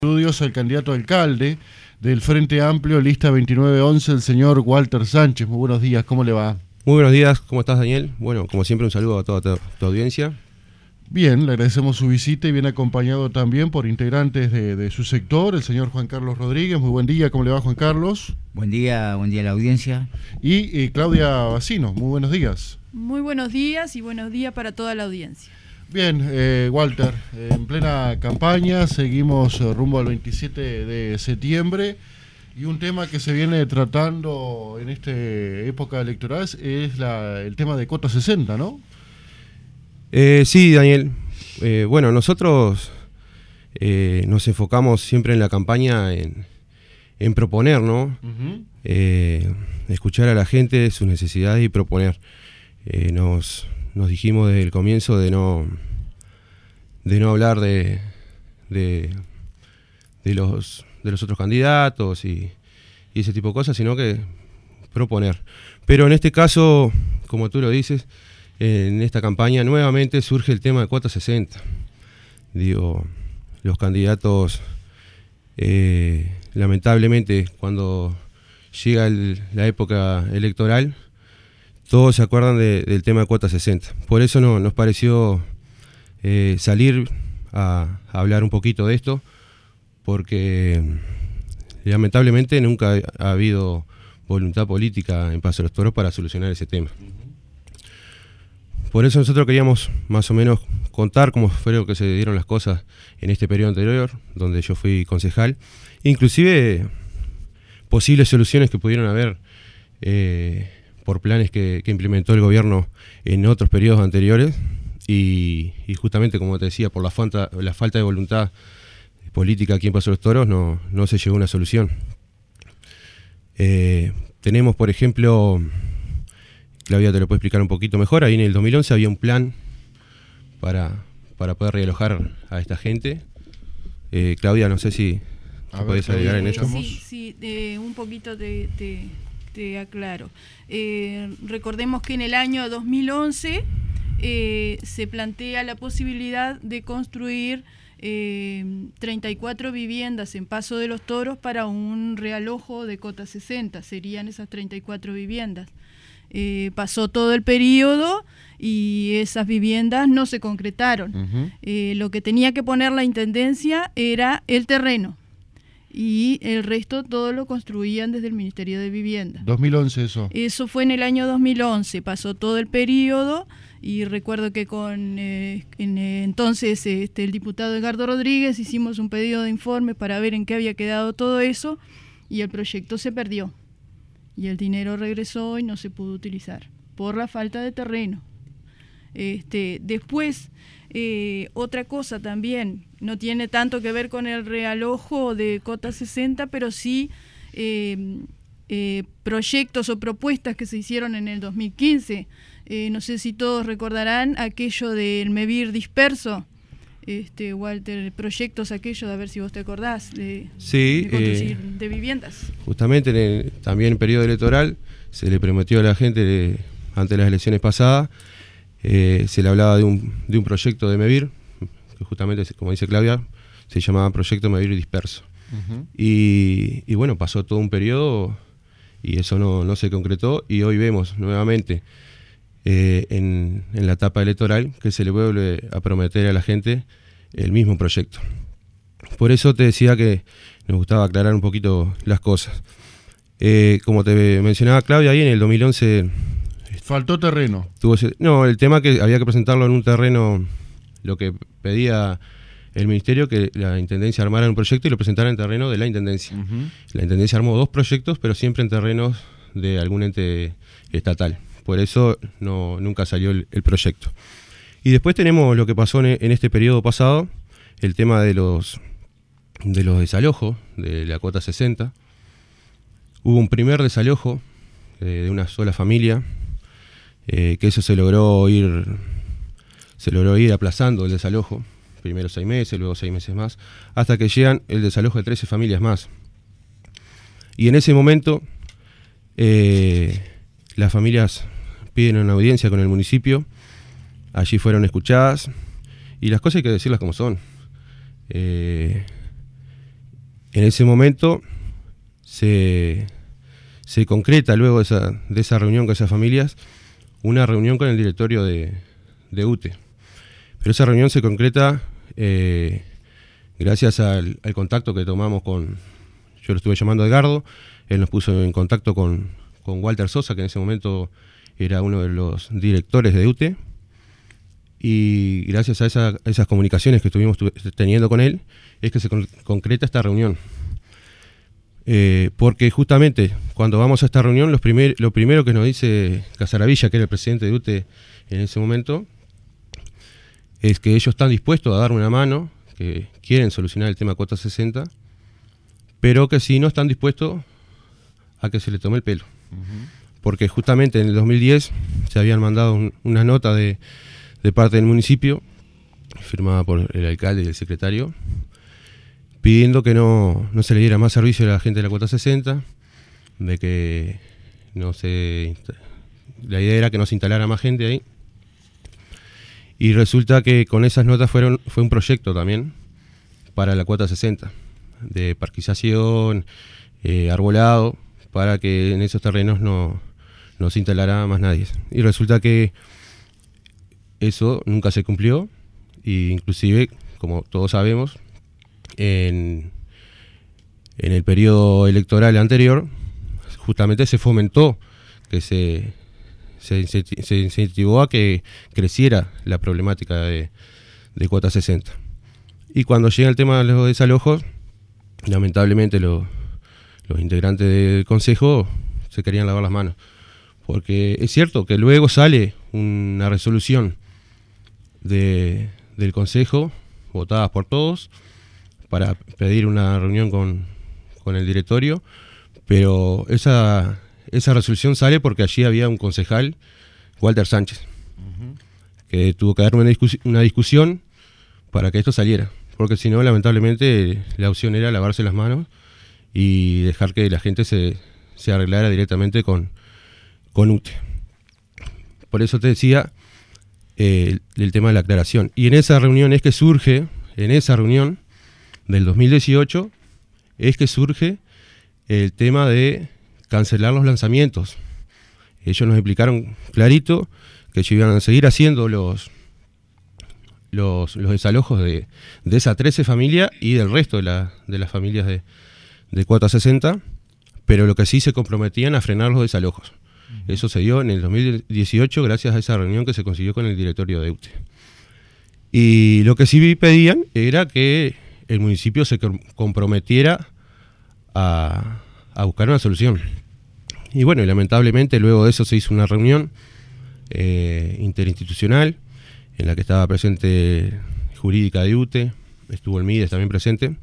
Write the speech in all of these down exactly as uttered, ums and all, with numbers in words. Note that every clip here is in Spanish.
Estudios al candidato a alcalde del Frente Amplio, lista veintinueve once, el señor Walter Sánchez. Muy buenos días, ¿cómo le va? Muy buenos días, ¿cómo estás, Daniel? Bueno, como siempre, un saludo a toda tu, tu audiencia. Bien, le agradecemos su visita y viene acompañado también por integrantes de, de su sector, el señor Juan Carlos Rodríguez. Muy buen día, ¿cómo le va, Juan Carlos? Buen día, buen día a la audiencia. Y eh, Claudia Bacino, muy buenos días. Muy buenos días y buenos días para toda la audiencia. Bien, eh, Walter, eh, en plena campaña, seguimos eh, rumbo al veintisiete de septiembre y un tema que se viene tratando en esta época electoral es la, el tema de Cota sesenta, ¿no? Eh, sí, Daniel. Eh, bueno, nosotros eh, nos enfocamos siempre en la campaña en, en proponer, ¿no? Uh-huh. eh, escuchar a la gente, sus necesidades y proponer. Eh, nos... Nos dijimos desde el comienzo de no de no hablar de de, de los de los otros candidatos y, y ese tipo de cosas, sino que proponer. Pero en este caso, como tú lo dices, en esta campaña nuevamente surge el tema de Cota sesenta. Digo, los candidatos, eh, lamentablemente, cuando llega el, la época electoral, todos se acuerdan de, del tema de Cuota sesenta. Por eso no, nos pareció eh, salir a, a hablar un poquito de esto, porque lamentablemente nunca ha, ha habido voluntad política en Paso de los Toros para solucionar ese tema. Por eso nosotros queríamos más o menos contar cómo fueron que se dieron las cosas en este periodo anterior, donde yo fui concejal, inclusive posibles soluciones que pudieron haber eh, por planes que, que implementó el gobierno en otros periodos anteriores y, y justamente, como te decía, por la falta, la falta de voluntad política aquí en Paso de los Toros no, no se llegó a una solución. Eh, tenemos, por ejemplo, Claudia te lo puede explicar un poquito mejor, ahí en el dos mil once había un plan para, para poder realojar a esta gente. Eh, Claudia, no sé si podés agregar en eso. Sí, sí, eh, un poquito de... de... Te aclaro. Eh, recordemos que en el año dos mil once eh, se plantea la posibilidad de construir eh, treinta y cuatro viviendas en Paso de los Toros para un realojo de Cota sesenta. Serían esas treinta y cuatro viviendas. Eh, pasó todo el periodo y esas viviendas no se concretaron. Uh-huh. Eh, lo que tenía que poner la Intendencia era el terreno. Y el resto todo lo construían desde el Ministerio de Vivienda. dos mil once eso. Eso fue en el año dos mil once, pasó todo el periodo y recuerdo que con eh, en, eh, entonces este, el diputado Edgardo Rodríguez hicimos un pedido de informe para ver en qué había quedado todo eso y el proyecto se perdió y el dinero regresó y no se pudo utilizar por la falta de terreno. Este, después, eh, otra cosa también, no tiene tanto que ver con el realojo de Cota sesenta, pero sí eh, eh, proyectos o propuestas que se hicieron en el dos mil quince. Eh, no sé si todos recordarán aquello del MEVIR disperso, este, Walter, proyectos aquellos, a ver si vos te acordás, de, sí, de, eh, de viviendas. Justamente en el, también en periodo electoral se le prometió a la gente de, ante las elecciones pasadas. Eh, se le hablaba de un, de un proyecto de MEVIR, que justamente, como dice Claudia, se llamaba Proyecto MEVIR Disperso. Uh-huh. y, y bueno, pasó todo un periodo y eso no, no se concretó y hoy vemos nuevamente eh, en, en la etapa electoral que se le vuelve a prometer a la gente el mismo proyecto. Por eso te decía que nos gustaba aclarar un poquito las cosas. Eh, como te mencionaba Claudia, ahí en el dos mil once... Faltó terreno. Tuvo ese, no, el tema que había que presentarlo en un terreno, lo que pedía el ministerio, que la Intendencia armara un proyecto y lo presentara en terreno de la Intendencia. Uh-huh. La Intendencia armó dos proyectos, pero siempre en terrenos de algún ente estatal. Por eso no, nunca salió el, el proyecto. Y después tenemos lo que pasó en, en este periodo pasado, el tema de los, de los desalojos, de la Cota sesenta. Hubo un primer desalojo eh, de una sola familia, Eh, que eso se logró ir se logró ir aplazando el desalojo, primero seis meses, luego seis meses más, hasta que llegan el desalojo de trece familias más. Y en ese momento eh, las familias piden una audiencia con el municipio, allí fueron escuchadas y las cosas hay que decirlas como son. Eh, en ese momento se, se concreta luego de esa, de esa reunión con esas familias, una reunión con el directorio de, de U T E. Pero esa reunión se concreta eh, gracias al, al contacto que tomamos con, yo lo estuve llamando a Edgardo, él nos puso en contacto con, con Walter Sosa, que en ese momento era uno de los directores de U T E, y gracias a, esa, a esas comunicaciones que estuvimos teniendo con él, es que se con, concreta esta reunión. Eh, porque justamente cuando vamos a esta reunión, los primer, lo primero que nos dice Casaravilla, que era el presidente de U T E en ese momento, es que ellos están dispuestos a dar una mano, que quieren solucionar el tema cuota sesenta, pero que sí no están dispuestos a que se le tome el pelo. Uh-huh. Porque justamente en el dos mil diez se habían mandado un, una nota de, de parte del municipio, firmada por el alcalde y el secretario, pidiendo que no, no se le diera más servicio a la gente de la cuota sesenta, de que no se... La idea era que no se instalara más gente ahí. Y resulta que con esas notas fueron, fue un proyecto también para la cuota sesenta, de parquización, eh, arbolado, para que en esos terrenos no, no se instalara más nadie. Y resulta que eso nunca se cumplió, e inclusive, como todos sabemos, en, en el periodo electoral anterior, justamente se fomentó que se... Se, se incentivó a que creciera la problemática de, de cuota sesenta. Y cuando llega el tema de los desalojos, lamentablemente lo, los integrantes del consejo se querían lavar las manos. Porque es cierto que luego sale una resolución de, del consejo, votada por todos, para pedir una reunión con, con el directorio, pero esa... Esa resolución sale porque allí había un concejal, Walter Sánchez, uh-huh, que tuvo que dar una, discus- una discusión para que esto saliera. Porque si no, lamentablemente, la opción era lavarse las manos y dejar que la gente se, se arreglara directamente con, con U T E. Por eso te decía eh, el, el tema de la aclaración. Y en esa reunión es que surge, en esa reunión del dos mil dieciocho, es que surge el tema de cancelar los lanzamientos. Ellos nos explicaron clarito que ellos iban a seguir haciendo los los, los desalojos de, de esas trece familias y del resto de, la, de las familias de, de cuota sesenta, pero lo que sí se comprometían a frenar los desalojos. Uh-huh. Eso se dio en el dos mil dieciocho gracias a esa reunión que se consiguió con el directorio de U T E. Y lo que sí pedían era que el municipio se comprometiera a, a buscar una solución. Y bueno, y lamentablemente luego de eso se hizo una reunión eh, interinstitucional en la que estaba presente jurídica de U T E, estuvo el Mides también presente,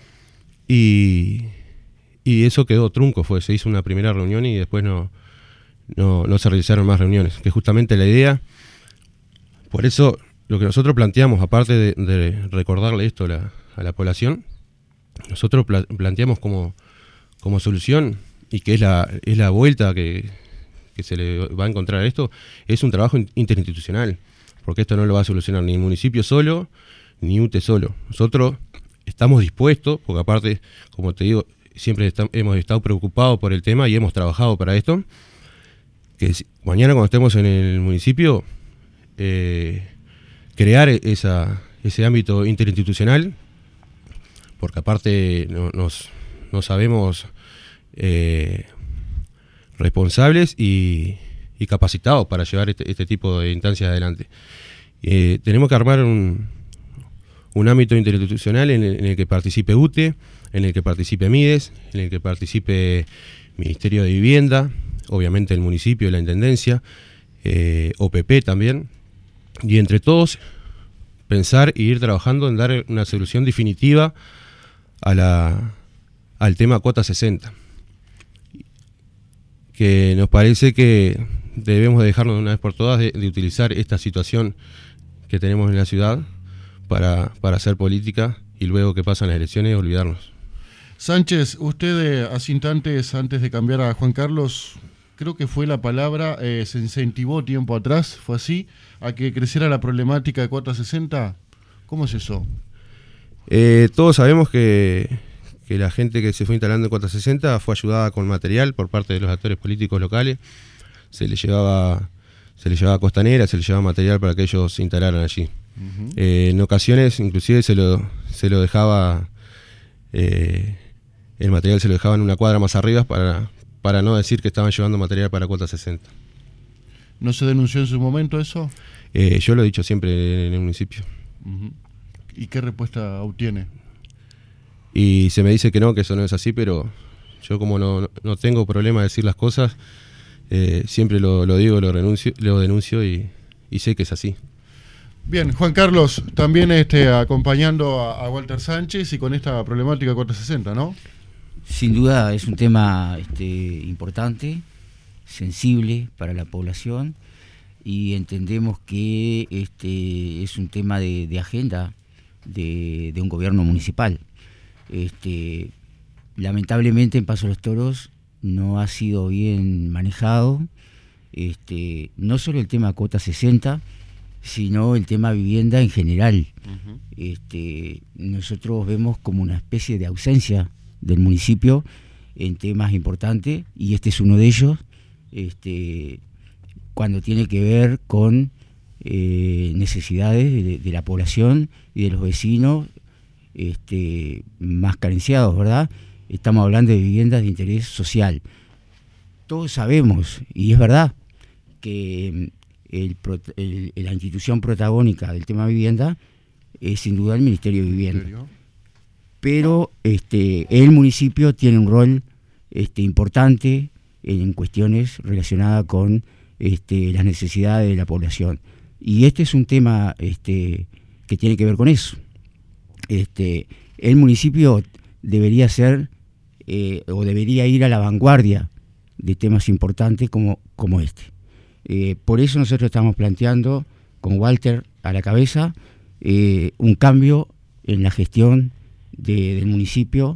y, y eso quedó trunco, fue, se hizo una primera reunión y después no, no, no se realizaron más reuniones, que justamente la idea, por eso lo que nosotros planteamos, aparte de, de recordarle esto a la, a la población, nosotros pla- planteamos como, como solución, y que es la, es la vuelta que, que se le va a encontrar a esto, es un trabajo interinstitucional, porque esto no lo va a solucionar ni el municipio solo, ni U T E solo. Nosotros estamos dispuestos, porque aparte, como te digo, siempre está, hemos estado preocupados por el tema y hemos trabajado para esto, que si, mañana cuando estemos en el municipio, eh, crear esa, ese ámbito interinstitucional, porque aparte no, nos, no sabemos... Eh, responsables y, y capacitados para llevar este, este tipo de instancias adelante. Eh, tenemos que armar un, un ámbito interinstitucional en el, en el que participe U T E, en el que participe Mides, en el que participe Ministerio de Vivienda, obviamente el municipio y la Intendencia, eh, O P P también, y entre todos pensar e ir trabajando en dar una solución definitiva a la, al tema cuota sesenta. Que nos parece que debemos dejarnos de una vez por todas de, de utilizar esta situación que tenemos en la ciudad para, para hacer política y luego que pasan las elecciones olvidarnos. Sánchez, usted eh, hace instantes antes de cambiar a Juan Carlos, creo que fue la palabra, eh, se incentivó tiempo atrás, fue así, a que creciera la problemática de cuota sesenta. ¿Cómo es eso? Eh, todos sabemos que, que la gente que se fue instalando en Cuota sesenta fue ayudada con material por parte de los actores políticos locales. Se les llevaba, se les llevaba costanera, se les llevaba material para que ellos se instalaran allí. Uh-huh. eh, en ocasiones, inclusive, se lo, se lo dejaba, eh, el material se lo dejaba en una cuadra más arriba para, para no decir que estaban llevando material para Cuota sesenta. ¿No se denunció en su momento eso? Eh, yo lo he dicho siempre en el municipio. Uh-huh. ¿Y qué respuesta obtiene? Y se me dice que no, que eso no es así, pero yo como no, no tengo problema de decir las cosas, eh, siempre lo, lo digo, lo, renuncio, lo denuncio y, y sé que es así. Bien, Juan Carlos, también este, acompañando a, a Walter Sánchez y con esta problemática Cuota sesenta, ¿no? Sin duda es un tema este, importante, sensible para la población, y entendemos que este es un tema de, de agenda de, de un gobierno municipal. Este, lamentablemente en Paso de los Toros no ha sido bien manejado, este, no solo el tema Cuota sesenta, sino el tema vivienda en general. Uh-huh. Este, nosotros vemos como una especie de ausencia del municipio en temas importantes, y este es uno de ellos. Este, cuando tiene que ver con eh, necesidades de, de la población y de los vecinos este, más carenciados, ¿verdad? Estamos hablando de viviendas de interés social. Todos sabemos, y es verdad, que el, el, la institución protagónica del tema vivienda es sin duda el Ministerio de Vivienda. Pero este, el municipio tiene un rol este, importante en cuestiones relacionadas con Este, las necesidades de la población, y este es un tema este, que tiene que ver con eso. Este, el municipio debería ser eh, o debería ir a la vanguardia de temas importantes como, como este. Eh, por eso nosotros estamos planteando, con Walter a la cabeza, eh, un cambio en la gestión de, del municipio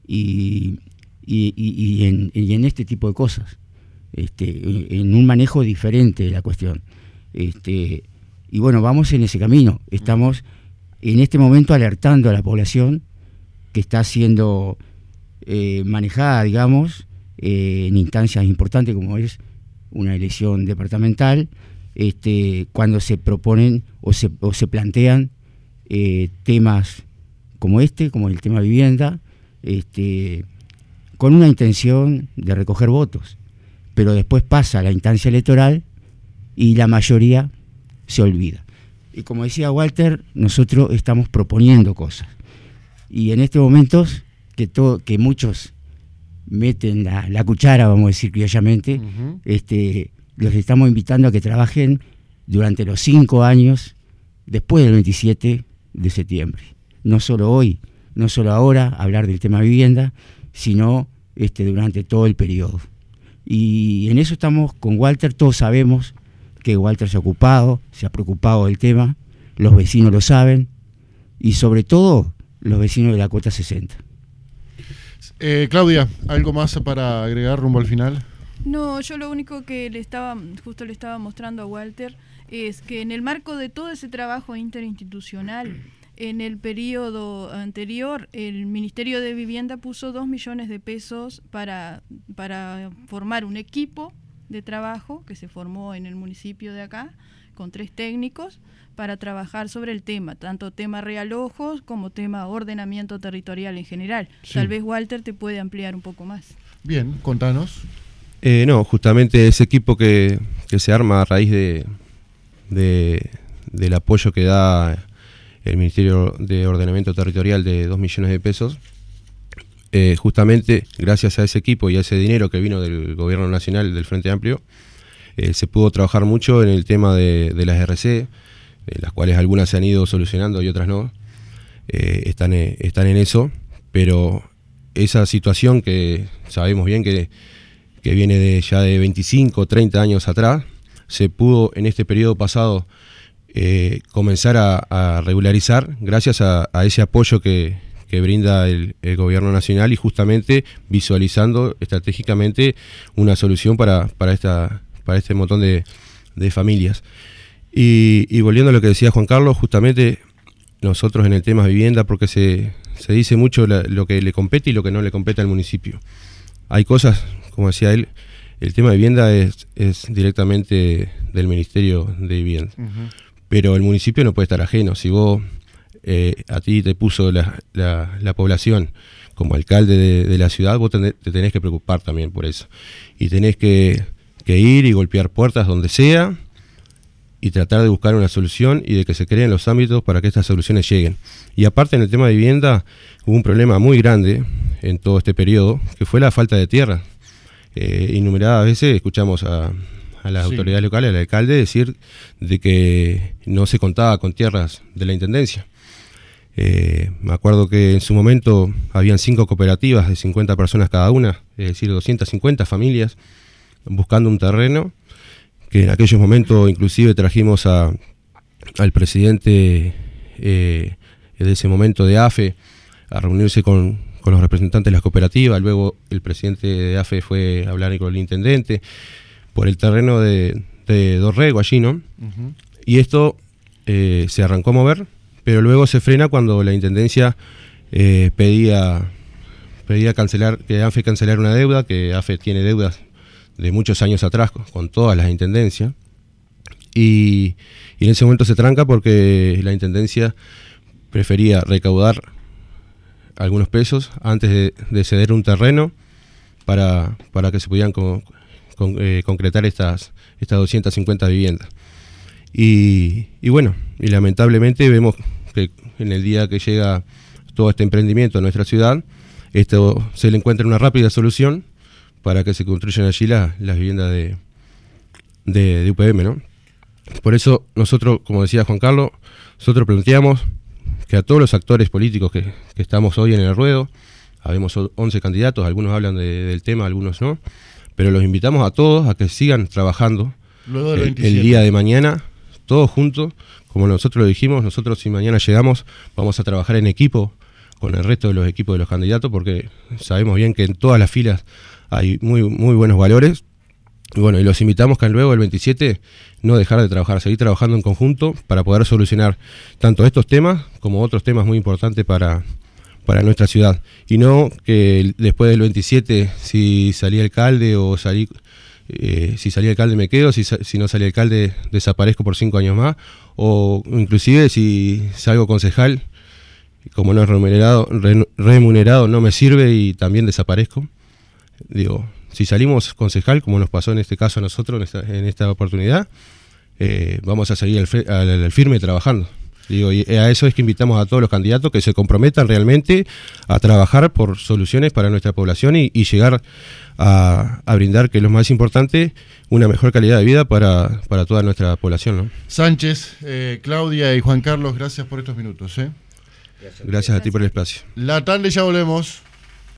y, y, y, y, en, y en este tipo de cosas. Este, en un manejo diferente de la cuestión. Este, y bueno, vamos en ese camino. Estamos en este momento alertando a la población que está siendo eh, manejada, digamos, eh, en instancias importantes como es una elección departamental, este, cuando se proponen o se, o se plantean eh, temas como este, como el tema vivienda, este, con una intención de recoger votos. Pero después pasa la instancia electoral y la mayoría se olvida. Y como decía Walter, nosotros estamos proponiendo cosas. Y en estos momentos, que, todo, que muchos meten la, la cuchara, vamos a decir criollamente, uh-huh. este, los estamos invitando a que trabajen durante los cinco años después del veintisiete de septiembre. No solo hoy, no solo ahora, hablar del tema vivienda, sino este, durante todo el periodo. Y en eso estamos con Walter. Todos sabemos que Walter se ha ocupado, se ha preocupado del tema, los vecinos lo saben, y sobre todo los vecinos de la Cuota sesenta. Eh, Claudia, ¿algo más para agregar rumbo al final? No, yo lo único que le estaba, justo le estaba mostrando a Walter, es que en el marco de todo ese trabajo interinstitucional, en el periodo anterior, el Ministerio de Vivienda puso dos millones de pesos para, para formar un equipo de trabajo que se formó en el municipio de acá, con tres técnicos, para trabajar sobre el tema, tanto tema realojos como tema ordenamiento territorial en general. Sí. Tal vez Walter te puede ampliar un poco más. Bien, contanos. Eh, no, justamente ese equipo que, que se arma a raíz de, de del apoyo que da el Ministerio de Ordenamiento Territorial de dos millones de pesos, eh, justamente gracias a ese equipo y a ese dinero que vino del Gobierno Nacional, del Frente Amplio, eh, se pudo trabajar mucho en el tema de, de las R C, de las cuales algunas se han ido solucionando y otras no, eh, están, eh, están en eso, pero esa situación que sabemos bien que, que viene de ya de veinticinco, treinta años atrás, se pudo en este periodo pasado Eh, comenzar a, a regularizar gracias a, a ese apoyo que, que brinda el, el gobierno nacional, y justamente visualizando estratégicamente una solución para, para, esta, para este montón de, de familias. Y, y volviendo a lo que decía Juan Carlos, justamente nosotros en el tema vivienda, porque se, se dice mucho la, lo que le compete y lo que no le compete al municipio. Hay cosas, como decía él, el tema de vivienda es, es directamente del Ministerio de Vivienda. Uh-huh. Pero el municipio no puede estar ajeno. Si vos, eh, a ti te puso la, la, la población como alcalde de, de la ciudad, vos tenés, te tenés que preocupar también por eso. Y tenés que, que ir y golpear puertas donde sea y tratar de buscar una solución y de que se creen los ámbitos para que estas soluciones lleguen. Y aparte, en el tema de vivienda hubo un problema muy grande en todo este periodo, que fue la falta de tierra. Eh, innumeradas veces escuchamos a, a las sí. autoridades locales, al alcalde, decir de que no se contaba con tierras de la intendencia. Eh, me acuerdo que en su momento habían cinco cooperativas de cincuenta personas cada una, es decir, doscientas cincuenta familias buscando un terreno, que en aquellos momentos inclusive trajimos a, al presidente eh, de ese momento de A F E a reunirse con, con los representantes de las cooperativas. Luego el presidente de A F E fue a hablar con el intendente por el terreno de, de Dorrego allí, ¿no? Uh-huh. Y esto eh, se arrancó a mover, pero luego se frena cuando la intendencia eh, pedía pedía cancelar, que A F E cancelara una deuda, que A F E tiene deudas de muchos años atrás con todas las intendencias, y, y en ese momento se tranca porque la intendencia prefería recaudar algunos pesos antes de, de ceder un terreno para, para que se pudieran con, con, eh, concretar estas, estas doscientas cincuenta viviendas. Y, y bueno, y lamentablemente vemos que en el día que llega todo este emprendimiento en nuestra ciudad, esto se le encuentra una rápida solución para que se construyan allí la, las viviendas de, de, de U P M, ¿no? Por eso nosotros, como decía Juan Carlos, nosotros planteamos que a todos los actores políticos que, que estamos hoy en el ruedo, habemos once candidatos, algunos hablan de, del tema, algunos no, pero los invitamos a todos a que sigan trabajando luego del el, el día de mañana, todos juntos, como nosotros lo dijimos. Nosotros, si mañana llegamos, vamos a trabajar en equipo con el resto de los equipos de los candidatos, porque sabemos bien que en todas las filas hay muy, muy buenos valores. Y bueno, y los invitamos que luego el veintisiete no dejar de trabajar, seguir trabajando en conjunto para poder solucionar tanto estos temas como otros temas muy importantes para, para nuestra ciudad. Y no que después del veintisiete, si salía alcalde o salí, eh, si salía alcalde me quedo, si, si no salía alcalde desaparezco por cinco años más, o inclusive si salgo concejal, como no es remunerado, re, remunerado no me sirve y también desaparezco. Digo, si salimos concejal, como nos pasó en este caso a nosotros, en esta, en esta oportunidad, eh, vamos a seguir al, al, al firme trabajando. Digo, y a eso es que invitamos a todos los candidatos que se comprometan realmente a trabajar por soluciones para nuestra población y, y llegar a, a brindar, que es lo más importante, una mejor calidad de vida para, para toda nuestra población, ¿no? Sánchez, eh, Claudia y Juan Carlos, gracias por estos minutos, ¿eh? Gracias, gracias a ti por el espacio. La tarde, ya volvemos.